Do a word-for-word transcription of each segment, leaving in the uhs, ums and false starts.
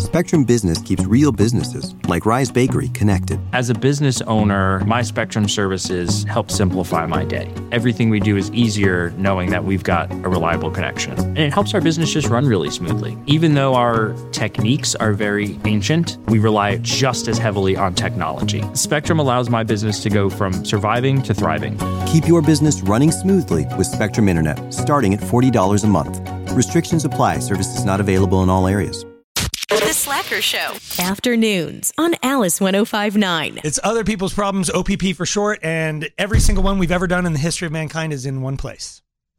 Spectrum Business keeps real businesses, like Rise Bakery, connected. As a business owner, my Spectrum services help simplify my day. Everything we do is easier knowing that we've got a reliable connection. And it helps our business just run really smoothly. Even though our techniques are very ancient, we rely just as heavily on technology. Spectrum allows my business to go from surviving to thriving. Keep your business running smoothly with Spectrum Internet, starting at forty dollars a month. Restrictions apply. Services not available in all areas. The Slacker Show. Afternoons on Alice one oh five point nine. It's Other People's Problems, O P P for short, and every single one we've ever done in the history of mankind is in one place.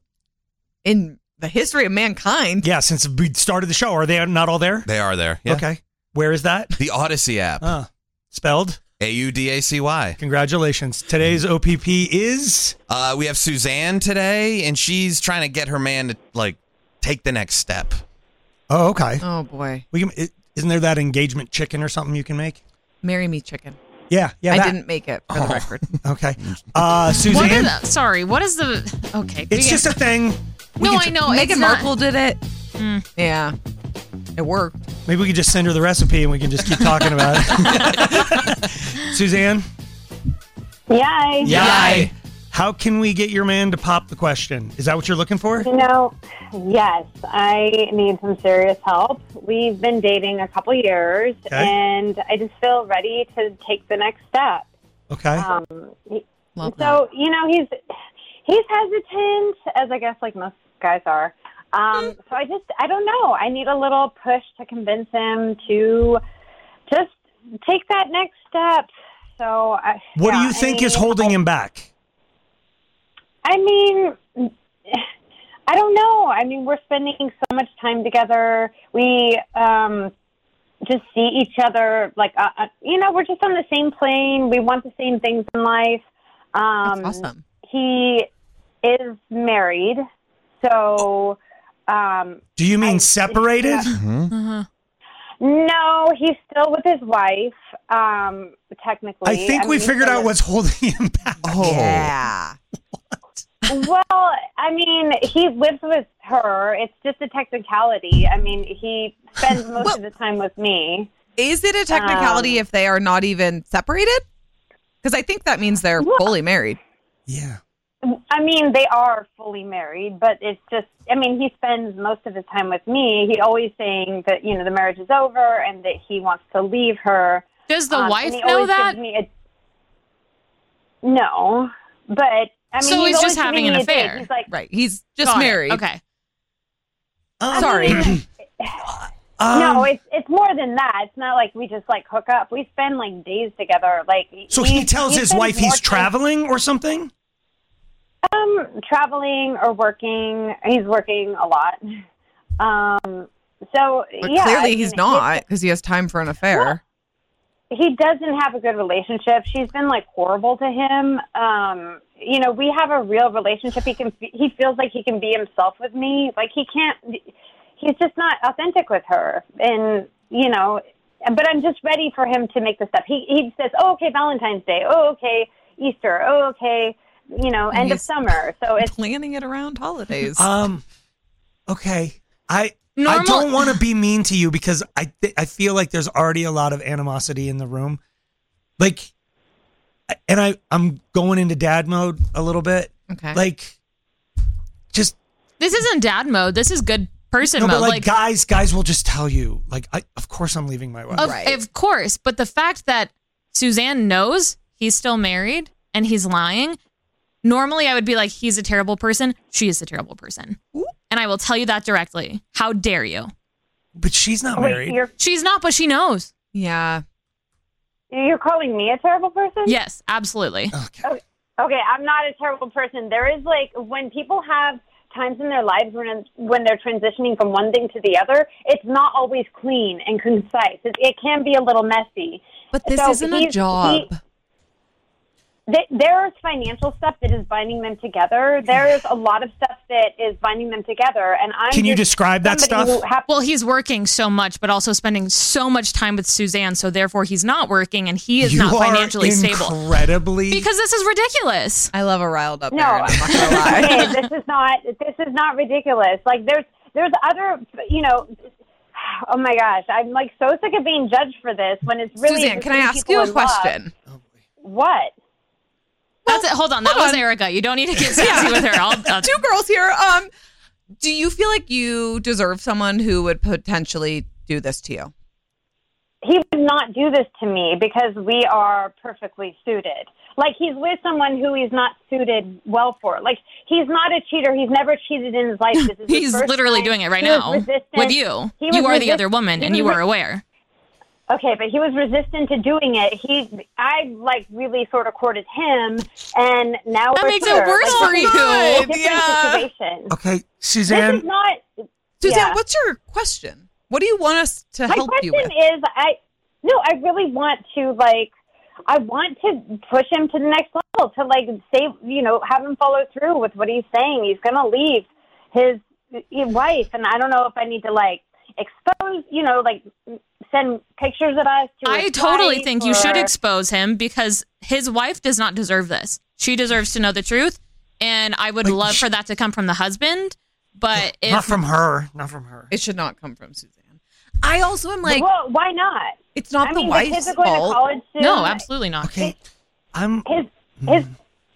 In the history of mankind? Yeah, since we started the show. Are they not all there? They are there. Yeah. Okay. Where is that? The Odyssey app. Uh, spelled? A U D A C Y. Congratulations. Today's O P P is? Uh, we have Suzanne today, and she's trying to get her man to, like, take the next step. Oh, okay. Oh, boy. We can, it, isn't there that engagement chicken or something you can make? Marry me chicken. Yeah, yeah. I that. didn't make it, for oh, the record. Okay. Uh, Suzanne? What is the, sorry, what is the... Okay. It's just a thing. We no, I know. Meghan Markle did it. Mm. Yeah. It worked. Maybe we could just send her the recipe and we can just keep talking about it. Suzanne? Yay. Yay. How can we get your man to pop the question? Is that what you're looking for? You know, yes, I need some serious help. We've been dating a couple years, okay. and I just feel ready to take the next step. Okay. Um, he, Love so, that. you know, he's he's hesitant, as I guess like most guys are. Um, so I just, I don't know. I need a little push to convince him to just take that next step. So, I, what yeah, do you think I mean, is holding him back? I mean, I don't know. I mean, we're spending so much time together. We um, just see each other like, uh, uh, you know, we're just on the same plane. We want the same things in life. Um, That's awesome. He is married, so. Um, Do you mean I, separated? Yeah. Mm-hmm. Uh-huh. No, he's still with his wife, um, technically. I think I we mean, figured so out what's holding him back. Oh. Yeah. Well, I mean, he lives with her. It's just a technicality. I mean, he spends most Well, of the time with me. Is it a technicality Um, if they are not even separated? Because I think that means they're Well- fully married. Yeah. I mean, they are fully married, but it's just, I mean, he spends most of his time with me. He always saying that, you know, the marriage is over and that he wants to leave her. Does the Um, wife and he know always that? gives me a- no, but I mean, So he's always just having giving an me a date. affair. He's like, Right. He's just Got it. married. Okay. Um, Sorry. um, no, it's it's more than that. It's not like we just like hook up. We spend like days together. Like So he tells his spends wife more he's time- traveling or something? Um, traveling or working. He's working a lot. Um, so But yeah, clearly I he's mean, not because he has time for an affair. He doesn't have a good relationship. She's been like horrible to him. Um, you know, we have a real relationship. He can. He feels like he can be himself with me. Like he can't. He's just not authentic with her. And you know, but I'm just ready for him to make the step. He he says, "Oh, okay, Valentine's Day. Oh, okay, Easter. Oh, okay." You know, end of He's summer. So it's planning it around holidays. Um, okay. I I Normal- don't want to be mean to you because I th- I feel like there's already a lot of animosity in the room. Like, and I, I'm going into dad mode a little bit. Okay. Like, just This isn't dad mode. This is good person no, mode. but like, guys, guys will just tell you, like, I, of course I'm leaving my wife. Of, Right. of course, but the fact that Suzanne knows he's still married and he's lying, normally I would be like, he's a terrible person. She is a terrible person. And I will tell you that directly. How dare you? But she's not wait, married. you're She's not, but she knows. yeah. you're calling me a terrible person? Yes, absolutely. Okay. Okay, I'm not a terrible person. There is like when people have times in their lives when when they're transitioning from one thing to the other, it's not always clean and concise. It, it can be a little messy. But this So isn't a he's- job. he- th- There's financial stuff that is binding them together. There's a lot of stuff that is binding them together. And I'm Can you just describe that somebody stuff? who hap- Well, he's working so much, but also spending so much time with Suzanne, so therefore he's not working and he is you not are financially stable. incredibly. Because this is ridiculous. I love a riled up No, Aaron, I'm not gonna lie. okay, this is not this is not ridiculous. Like there's there's other, you know, oh my gosh, I'm like so sick of being judged for this when it's really. Suzanne, just can I two ask people you a in love. question? What? That's it. Hold on. That hold was on. Erica. You don't need to get sassy with her. I'll, I'll, Two girls here. Um, do you feel like you deserve someone who would potentially do this to you? He would not do this to me because we are perfectly suited. Like, he's with someone who he's not suited well for. Like, he's not a cheater. He's never cheated in his life. This is his He's first literally time. doing it right He was now resistant. with you. He was You are the resist- other woman, he and you was are re- aware. Okay, but he was resistant to doing it. He, I like really sort of courted him, and now That we're makes it here. worse like, for this is you. a different Yeah. situation. Okay, This Suzanne. is not. Suzanne, yeah. what's your question? What do you want us to My help you question with? is, I no, I really want to like, I want to push him to the next level to like say, you know, have him follow through with what he's saying. He's going to leave his, his wife, and I don't know if I need to like expose, you know, like send pictures of us to. I his totally wife think you should or- expose him because his wife does not deserve this. She deserves to know the truth, and I would Like, love sh- for that to come from the husband. But if Not from her. Not from her. It should not come from Suzanne. I also am like, well, why not? it's not I the mean, the wife's kids are going fault. to college soon. no, absolutely not. Okay, I'm. His his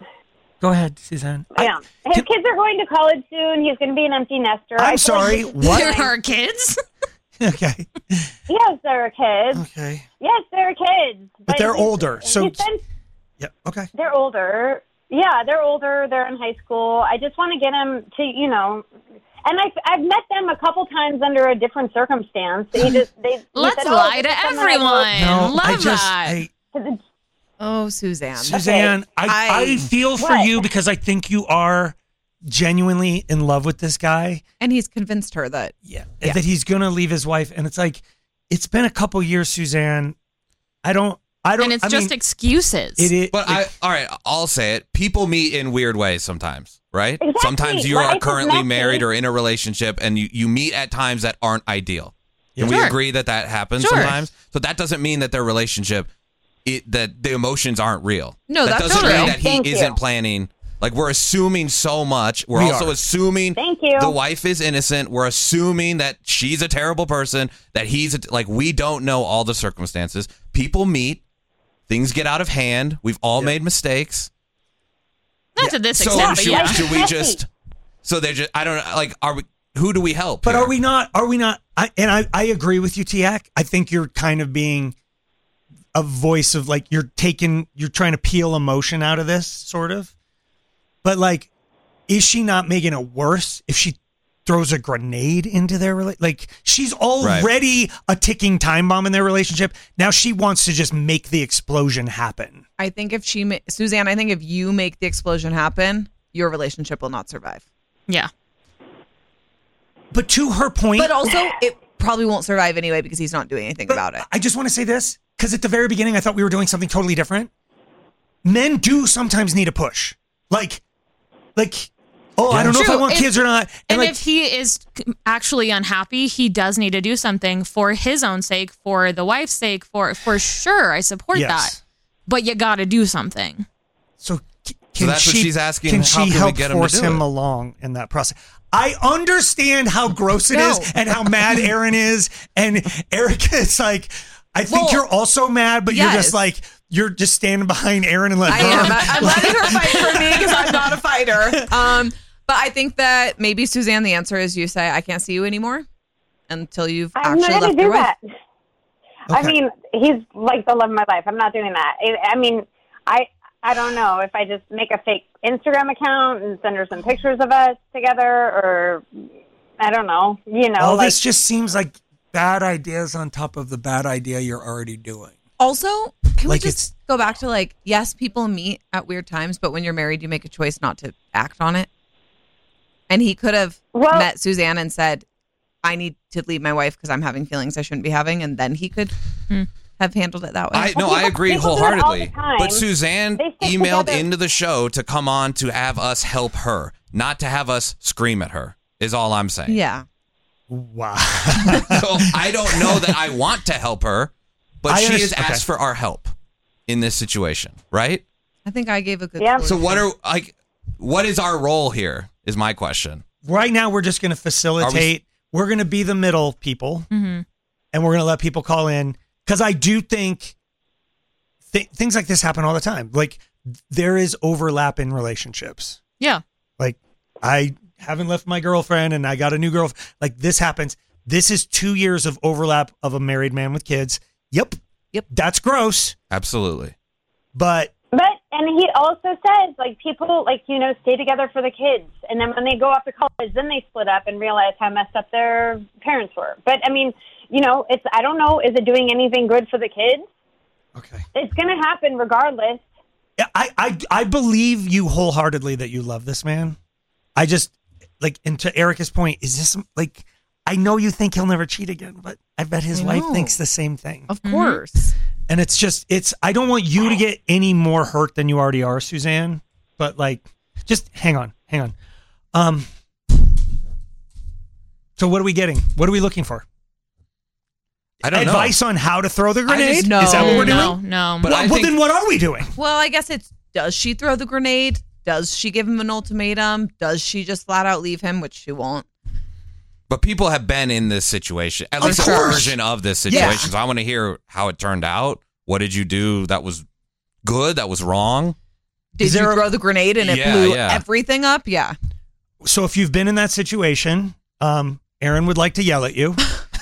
Go ahead, Suzanne. I- yeah, his can- kids are going to college soon. He's going to be an empty nester. I I'm feel sorry. like this is What? There fine. are kids. Okay. Yes, there are kids. Okay. Yes, there are kids. But they're he's- older, so- he's been- Yep. Okay. they're older. Yeah, they're older. They're in high school. I just want to get him to, you know, and I've, I've met them a couple times under a different circumstance. They just they. he Let's said, oh, lie this to is someone I everyone. No, Love I just. that. I, know- Oh, Suzanne. Suzanne, I, I I- feel for What? you because I think you are genuinely in love with this guy. And he's convinced her that Yeah. Yeah. That he's gonna leave his wife, and it's like, it's been a couple years, Suzanne. I don't. I don't. And it's I just mean, excuses. it is. But like, I, all right, I'll say it. People meet in weird ways sometimes, right? Exactly. Sometimes you Life are is currently messy. married or in a relationship, and you, you meet at times that aren't ideal. Can we Sure. agree that that happens Sure. sometimes? So that doesn't mean that their relationship, it, that the emotions aren't real. No, that that's doesn't true. mean that he Thank you. isn't planning. Like, we're assuming so much. We're We also are. assuming Thank you. the wife is innocent. We're assuming that she's a terrible person, that he's a, like, we don't know all the circumstances. People meet, things get out of hand. We've all made mistakes. Not to this So extent, but should, yeah. should we Messy. just? So they're just. I don't know. Like, are we? Who do we help? But here? are we not? Are we not? I, and I, I agree with you, Tiak. I think you're kind of being a voice of like you're taking, you're trying to peel emotion out of this, sort of. But like, is she not making it worse if she throws a grenade into their relationship? Like, she's already a ticking time bomb in their relationship. Now she wants to just make the explosion happen. I think if she, ma- Suzanne, I think if you make the explosion happen, your relationship will not survive. Yeah. But to her point, But also, it probably won't survive anyway because he's not doing anything But about it. I just want to say this because at the very beginning, I thought we were doing something totally different. Men do sometimes need a push, like, like, oh, I don't know if I True. want If- kids or not. And like, if he is actually unhappy, he does need to do something for his own sake, for the wife's sake, for for sure. I support Yes. that. But you got to do something. so c- can that's what she, she's asking, Can how she can we help get him to force do him it? along in that process? I understand how gross it is No. and how mad Aaron is, and Erica is like, I think Well, you're also mad, but you're yes. just like you're just standing behind Aaron and letting I her. am. I- I'm letting her fight for me because I'm not a fighter. Um, but I think that maybe, Suzanne, the answer is you say, I can't see you anymore until you've I'm actually not going left to your do wife. that. I Okay. mean, he's like the love of my life. I'm not doing that. I I mean, I I don't know if I just make a fake Instagram account and send her some pictures of us together, or I don't know. You know, All like this just seems like bad ideas on top of the bad idea you're already doing. Also, can Like we just go back to like, yes, people meet at weird times, but when you're married, you make a choice not to act on it. And he could have Well- met Suzanne and said, I need to leave my wife because I'm having feelings I shouldn't be having. And then he could have handled it that way. I no, Well, I people- agree people do it all the wholeheartedly. time. But Suzanne They stick emailed together. into the show to come on to have us help her, not to have us scream at her. Is all I'm saying. yeah. Wow. So I don't know that I want to help her, but I she has understand- asked okay. for our help in this situation, right? I think I gave a good Yeah. So solution. what are like, what is our role here? Is my question. Right now, we're just going to facilitate. We're going to be the middle people, Mm-hmm. and we're going to let people call in because I do think th- things like this happen all the time. Like there is overlap in relationships. Yeah. Like I haven't left my girlfriend and I got a new girlfriend. Like this happens. This is two years of overlap of a married man with kids. Yep. Yep. That's gross. Absolutely. But But, and he also says, like, people, like, you know, stay together for the kids. And then when they go off to college, then they split up and realize how messed up their parents were. But, I mean, you know, it's, I don't know, is it doing anything good for the kids? okay. It's going to happen regardless. Yeah, I, I, I believe you wholeheartedly that you love this man. I just, like, and to Erica's point, is this, like, I know you think he'll never cheat again, but I bet his I wife know. thinks the same thing. Of course. And it's just, it's, I don't want you to get any more hurt than you already are, Suzanne. But like, just hang on, hang on. Um, so what are we getting? What are we looking for? I don't Advice know. on how to throw the I grenade? just- No. Is that what we're doing? No, no. But well, I well, think- then what are we doing? Well, I guess it's, does she throw the grenade? Does she give him an ultimatum? Does she just flat out leave him, which she won't? But people have been in this situation, at Of least a course. version of this Yeah. situation. So I want to hear how it turned out. What did you do that was good, that was wrong? Did Is you there a- throw the grenade and it Yeah, blew yeah. everything up? Yeah. So if you've been in that situation, um, Aaron would like to yell at you.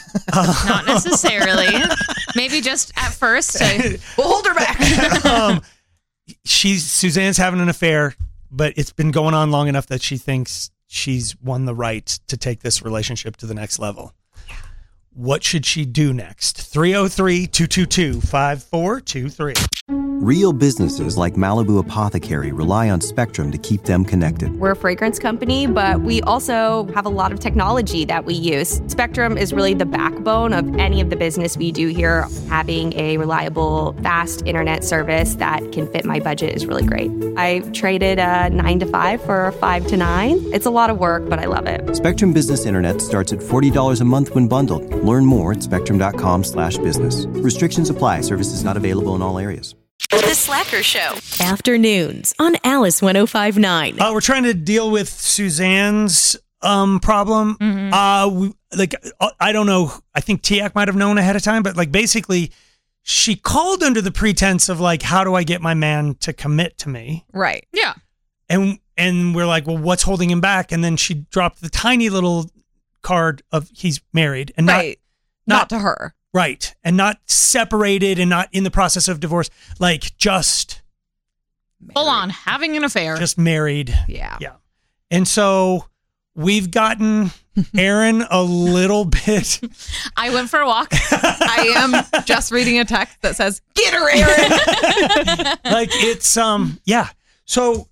Not necessarily. Maybe just at first. To, We'll hold her back. um, she's Suzanne's having an affair, but it's been going on long enough that she thinks she's won the right to take this relationship to the next level. What should she do next? three oh three, two two two, five four two three. Real businesses like Malibu Apothecary rely on Spectrum to keep them connected. We're a fragrance company, but we also have a lot of technology that we use. Spectrum is really the backbone of any of the business we do here. Having a reliable, fast internet service that can fit my budget is really great. I traded a nine to five for a five to nine. It's a lot of work, but I love it. Spectrum Business Internet starts at forty dollars a month when bundled. Learn more at spectrum.com slash business. Restrictions apply. Services not available in all areas. The Slacker Show. Afternoons on Alice one oh five point nine. Uh, we're trying to deal with Suzanne's um, problem. Mhm. Uh, we, like, uh, I don't know. I think Tiak might have known ahead of time, but like basically, she called under the pretense of like, how do I get my man to commit to me? Right. yeah. And and we're like, well, what's holding him back? And then she dropped the tiny little card of he's married and not Right. Not, not to her. right and not separated and not in the process of divorce, like just Full on having an affair. just married. Yeah. Yeah. And so we've gotten Aaron a little bit. I went for a walk. I am just reading a text that says, "Get her, Aaron." Like it's um yeah. So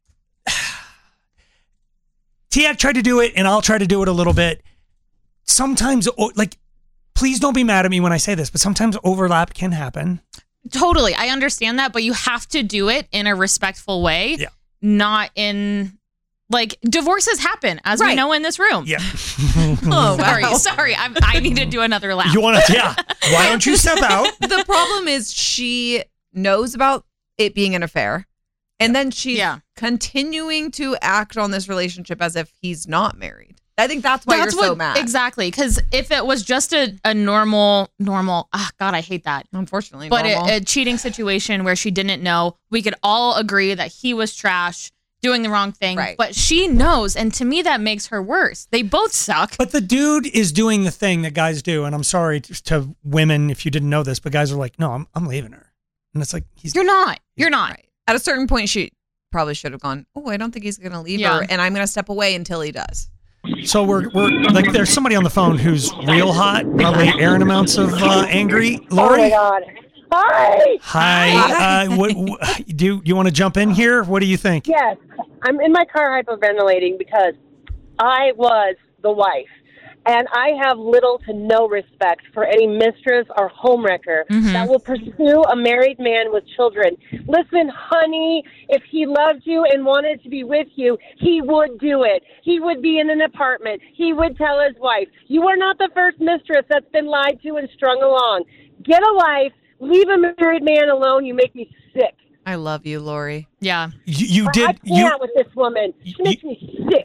Tiak tried to do it and I'll try to do it a little bit. Sometimes o- like please don't be mad at me when I say this, but sometimes overlap can happen. Totally. I understand that, but you have to do it in a respectful way. Yeah. Not in like divorces happen, as we Right. know in this room. Yeah. Oh, Sorry, wow. sorry. I, I need to do another laugh. You want to yeah. Why don't you step out? The problem is she knows about it being an affair, and then she's Yeah. continuing to act on this relationship as if he's not married. I think that's why That's you're so what- mad. Exactly. Because if it was just a, a normal, normal, ah, God, I hate that. Unfortunately, But normal. a, a cheating situation where she didn't know, we could all agree that he was trash, doing the wrong thing. Right. But she knows. And to me, that makes her worse. They both suck. But the dude is doing the thing that guys do, and I'm sorry to, to women if you didn't know this, but guys are like, no, I'm I'm leaving her, and it's like he's You're not. You're not. Right. At a certain point, she probably should have gone, oh, I don't think he's going to leave Yeah. her, and I'm going to step away until he does. So we're we're like there's somebody on the phone who's real hot, probably Aaron amounts of uh, angry. Lori, Oh my God. Hi. hi. Uh, what, what, do you want to jump in here? What do you think? Yes, I'm in my car hyperventilating because I was the wife, and I have little to no respect for any mistress or homewrecker Mhm. that will pursue a married man with children. Listen, honey, if he loved you and wanted to be with you, he would do it. He would be in an apartment. He would tell his wife, you are not the first mistress that's been lied to and strung along. Get a life. Leave a married man alone. You make me sick. I love you, Lori. Yeah. You, you I did can't you with this woman. She makes me sick.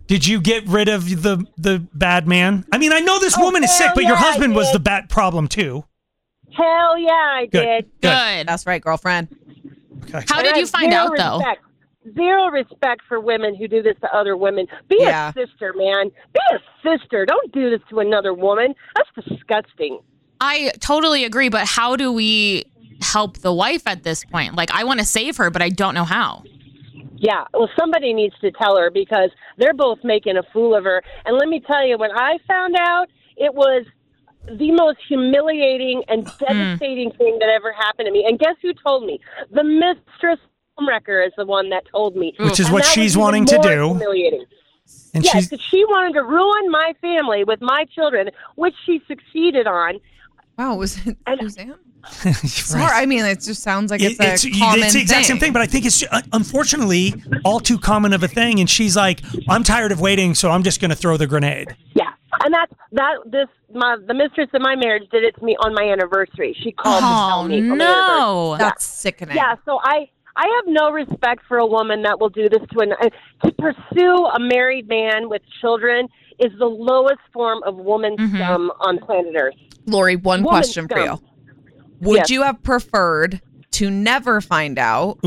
Did you get rid of the the bad man? I mean, I know this Oh, woman is sick, hell but your yeah, I husband was did. the bad problem too. Hell yeah, I Good. did. Good. That's right, girlfriend. Okay. How And did I you have find zero out, though? respect. Zero respect for women who do this to other women. Be Yeah. a sister, man. Be a sister. Don't do this to another woman. That's disgusting. I totally agree, but how do we help the wife at this point? Like, I want to save her, but I don't know how. Yeah, well, somebody needs to tell her because they're both making a fool of her. And let me tell you, when I found out, it was the most humiliating and devastating mm. thing that ever happened to me. And guess who told me? The mistress homewrecker is the one that told me. Which is and what that she's was wanting even to more do. Humiliating. And yes, she's- yeah, she wanted to ruin my family with my children, which she succeeded on. Wow, was it And- Suzanne? Right. Sorry, I mean, it just sounds like it's It- a it's, common it's the exact thing. same thing, but I think it's uh, unfortunately all too common of a thing. And she's like, "I'm tired of waiting, so I'm just going to throw the grenade." Yeah, and that's that. This my the mistress of my marriage did it to me on my anniversary. She called to tell Oh, me. on my no. anniversary. That's sickening. Yeah, so I I have no respect for a woman that will do this to an uh, to pursue a married man with children is the lowest form of woman Mm-hmm. scum on planet Earth. Lori, one Woman question for scum. you. Would Yes. you have preferred to never find out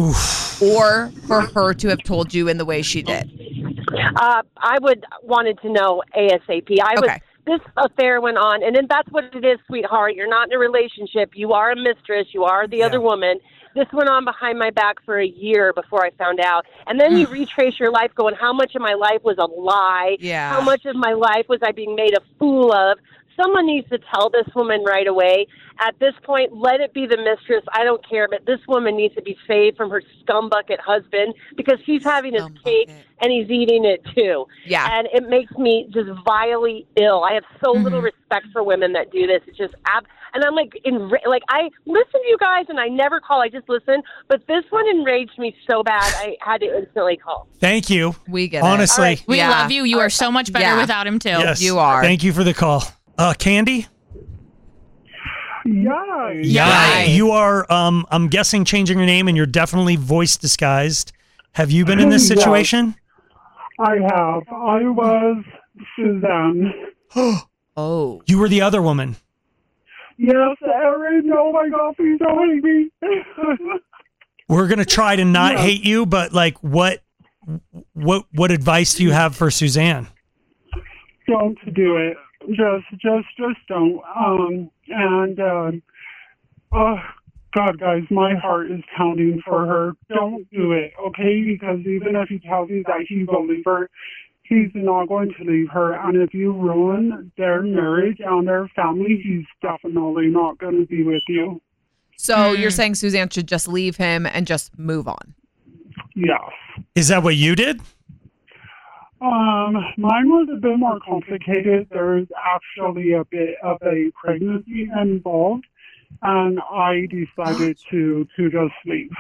or for her to have told you in the way she did? Uh, I would wanted to know ASAP. I was Okay. this affair went on, and then that's what it is, sweetheart. You're not in a relationship. You are a mistress. You are the Yeah. other woman. This went on behind my back for a year before I found out. And then you retrace your life going, how much of my life was a lie? Yeah. How much of my life was I being made a fool of? Someone needs to tell this woman right away. At this point, let it be the mistress. I don't care, but this woman needs to be saved from her scumbucket husband because he's having his cake and he's eating it too. Yeah. And it makes me just vilely ill. I have so Mm-hmm. little respect for women that do this. It's just ab. And I'm like, in, like I listen to you guys, and I never call. I just listen. But this one enraged me so bad, I had to instantly call. Thank you. We get Honestly, it. All right. We Yeah. love you. You are so much better Yeah. without him, too. yes, You are. Thank you for the call, uh, Candy. Yeah. Yeah, you are. Um, I'm guessing changing your name, and you're definitely voice disguised. Have you been in this Yes. situation? I have. I was Suzanne. Oh. You were the other woman. Yes, Erin. Oh my God, please don't hate me. We're gonna try to not Yeah. hate you, but like, what, what, what advice do you have for Suzanne? Don't do it. Just, just, just don't. Um, and, uh, oh, God, guys, my heart is pounding for her. Don't do it, okay? Because even if he tells you that he will leave her, he's not going to leave her. And if you ruin their marriage and their family, he's definitely not going to be with you. So you're saying Suzanne should just leave him and just move on? Yes. Is that what you did? Um, mine was a bit more complicated. There's actually a bit of a pregnancy involved, and I decided to to just leave.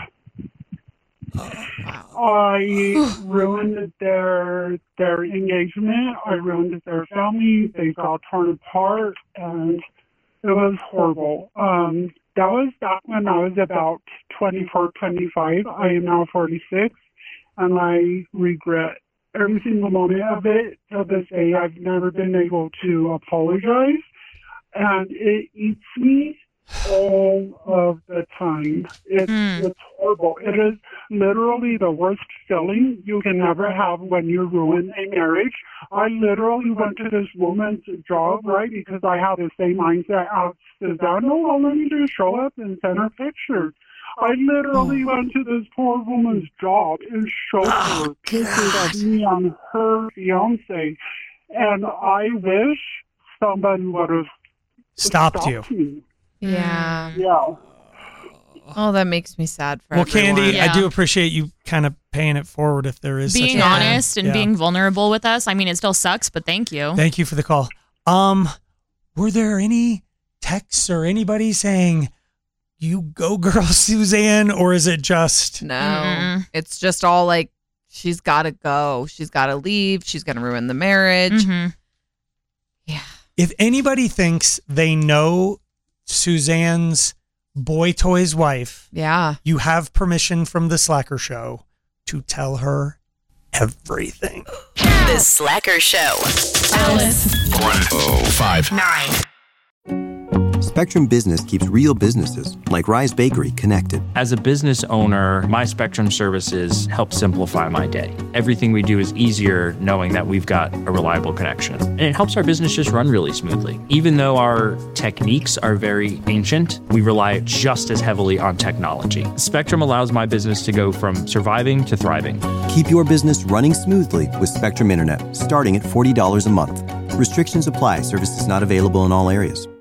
I ruined their their engagement. I ruined their family. They got torn apart, and it was horrible. Um, that was back when I was about twenty-four, twenty-five. I am now forty-six, and I regret every single moment of it. To this day, I've never been able to apologize, and it eats me all of the time. It's, Mm. it's horrible. It is literally the worst feeling you can ever have when you ruin a marriage. I literally went to this woman's job, right, because I have the same mindset as Suzanne. No, well, let me just show up and send her pictures. I literally went to this poor woman's job and showed her pictures of me and her fiance. And I wish somebody would have Stopped you. me. Yeah. Yeah. Oh, that makes me sad for Well, everyone. Candy, I Yeah. do appreciate you kind of paying it forward if there is such Being a thing. honest and Yeah. being vulnerable with us. I mean, it still sucks, but thank you. Thank you for the call. Um, were there any texts or anybody saying, "You go, girl, Suzanne," or is it just No, Mm-mm. it's just all like, she's got to go. She's got to leave. She's going to ruin the marriage. Mhm. Yeah. if anybody thinks they know Suzanne's boy toy's wife, Yeah. you have permission from the Slacker Show to tell her everything. The Slacker Show. Alice. one oh five Nine. Spectrum Business keeps real businesses, like Rise Bakery, connected. As a business owner, my Spectrum services help simplify my day. Everything we do is easier knowing that we've got a reliable connection. And it helps our business just run really smoothly. Even though our techniques are very ancient, we rely just as heavily on technology. Spectrum allows my business to go from surviving to thriving. Keep your business running smoothly with Spectrum Internet, starting at forty dollars a month. Restrictions apply. Services not available in all areas.